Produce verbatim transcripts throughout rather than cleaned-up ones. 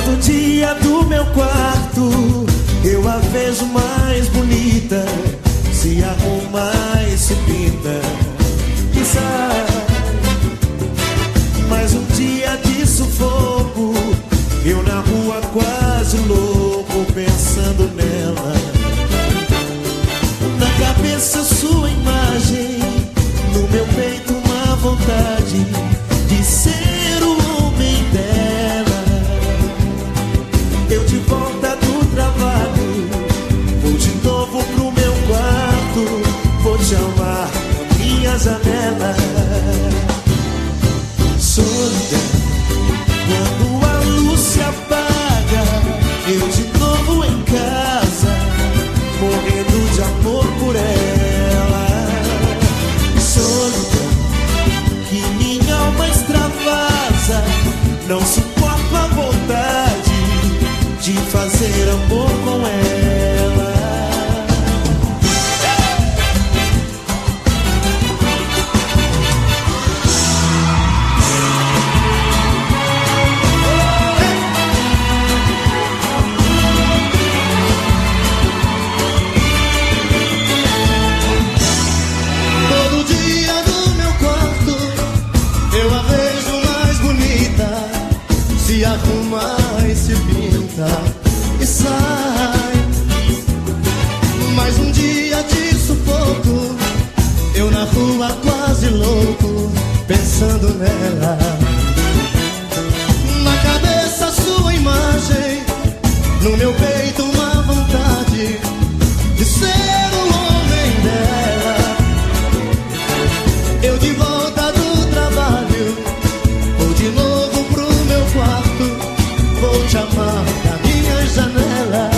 Todo dia do meu quarto eu a vejo mais bonita, se arruma e se pinta e sai. Mais um dia de sufoco, eu na rua quase louco pensando nela. Na cabeça sua imagem, no meu peito uma vontade de ser o homem dela. Eu de volta do trabalho, vou de novo pro meu quarto, vou te amar na minha janela. Solidão, quando a luz se apaga, eu de novo em casa, morrendo de amor por ela. Solidão, que minha alma extravasa, não suporto a vontade de fazer amor com ela. Todo dia no meu quarto eu a vejo mais bonita, se arruma e se pinta e sai. Mais um dia de sufoco, eu na rua quase louco pensando nela. Na cabeça sua imagem, no meu peito uma vontade de ser o homem dela. Eu de volta do trabalho, vou de novo pro meu quarto, vou te amar da minha janela.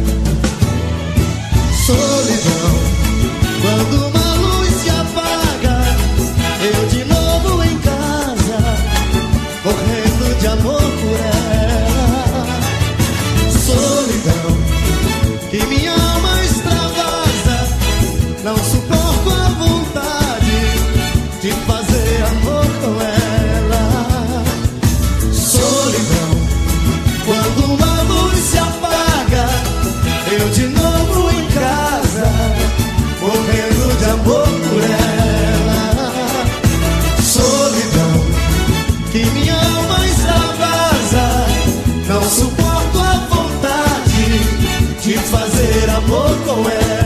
Solidão, quando uma luz se apaga, eu de novo em casa, morrendo de amor por ela. Solidão, que minha alma extravasa, não suporto a vontade de fazer amor com ela. Solidão, quando a luz se apaga, eu de novo em casa, morrendo de amor por ela. Solidão, que minha alma extravasa, não suporto a vontade de fazer amor com ela.